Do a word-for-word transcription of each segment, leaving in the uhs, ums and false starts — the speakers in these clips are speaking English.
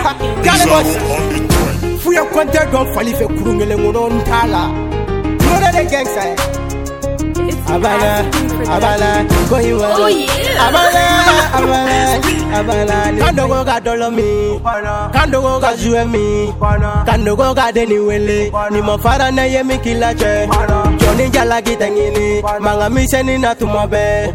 Gale boss. Fuya kwante don fali fe kurungele ngono ntala. Ngone de gangsta. Abala, abala, kohiwa. Oh yeah. Abala, abala, abala. Kando go ga dolomi, kando go ga zuemi, kando go ga deni wele. Ni mo fara na ye mi kilache. Joni jala gitangini, manga miseni na tumobe.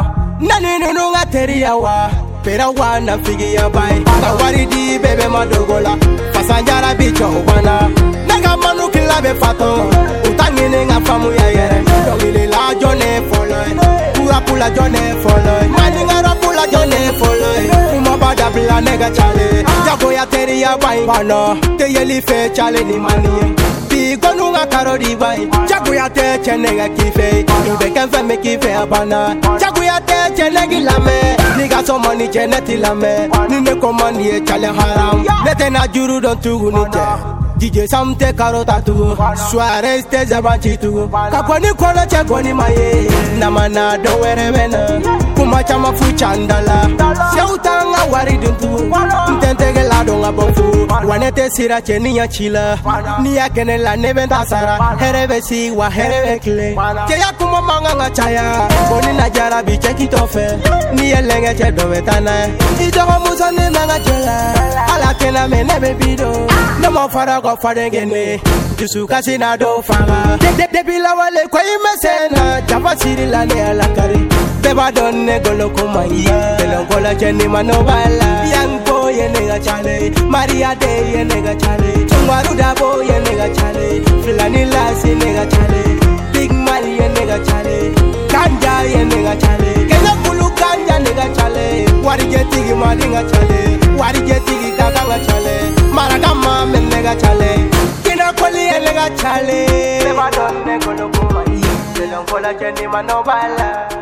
Nani nunu nga teri yawa, pera wana figi ya bai. Kawari di bebe madogola, pasanjara bicho ubana. Naga manu kilabe fato, utangini nga famu ya yere. Dongili la jone follow, pura pula jone follow. Mani nga rapula jone follow. Uma bada bila nega chale, jago ya teri ya bai. Bana, te yeli fe chale ni mani. Gonu nga karodi bai, jago ya te chenega kife. Ibe kenfe me kife abana, jago ya te chenegi lame. Niga so money cheneti lame, nine komani e chale haram. Nete na juru don tugu nite. D J samte karota tugu, soirée te zabanchi tugu. Kaponi kono che goni maye, namana do were wena. Kuma chama fu chandala, seutanga wari dun tugu. Ntentege la donga bofu, wanete sira cheni ya chila. Niya kene la neventa sara, herebe si wa herebe kile. Cheya kuma manga nga chaya, boni na jara bi cheki tofe. Niya lenge che dovetana, idogo muso ni nanga chela. Ala kena me nebe bido, no mo fara go farengene. Jusu kasi na do fanga. Debi la wale kwa imesena, java siri la ne ala kari. Beba don ne golo kumai, belongola cheni manobala. Yanko ye nega chale, Maria de ye nega chale. Chungwaru dabo ye nega chale, Filani lasi nega chale. Big Mali ye nega chale, Kanja ye nega chale. Kenya kulu kanja nega chale. Wari jetigi madinga chale, Wari jetigi kakanga chale. Maragama men nega chale, Kina koli ye nega chale. Beba don ne golo kumai, belongola cheni manobala.